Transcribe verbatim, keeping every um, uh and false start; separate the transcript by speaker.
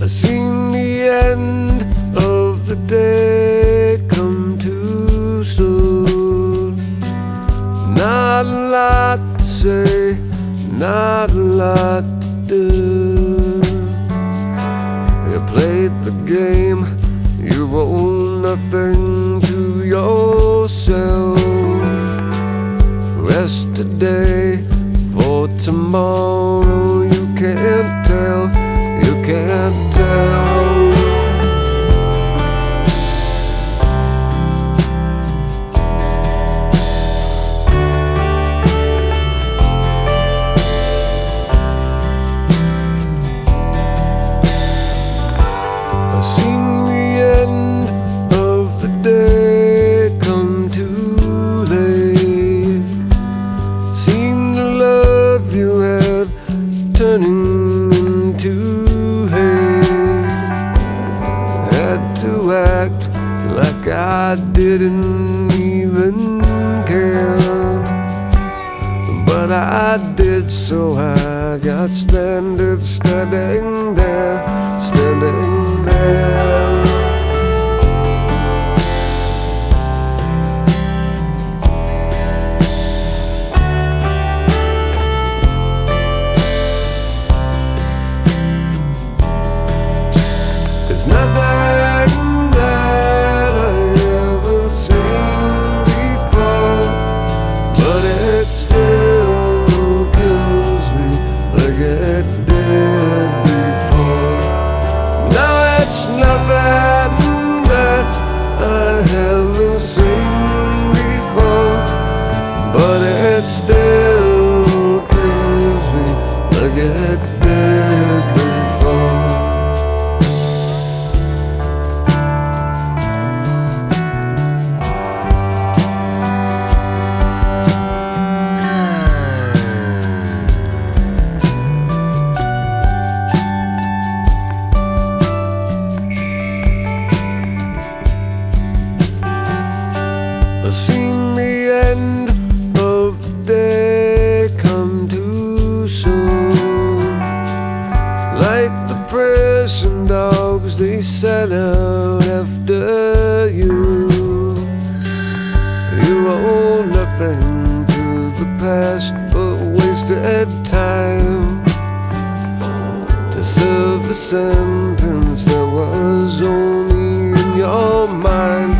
Speaker 1: seen the end of the day come too soon. Not a lot to say, not a lot to do. You played the game, you owe nothing to yourself. Rest today for tomorrow, you can't tell, you can't tell. I've seen the end of the day come too late. Seen the love you had turning into hate. Had to act like I didn't even care, but I did, so I got standards standing there, standing there. It's nothing that I ever seen before, but it still kills me like it did before. Now it's nothing that I haven't seen before, but it still kills me like it did before. I've seen the end of the day come too soon. Like the prison dogs, they set out after you. You owe nothing to the past but wasted time to serve the sentence that was only in your mind.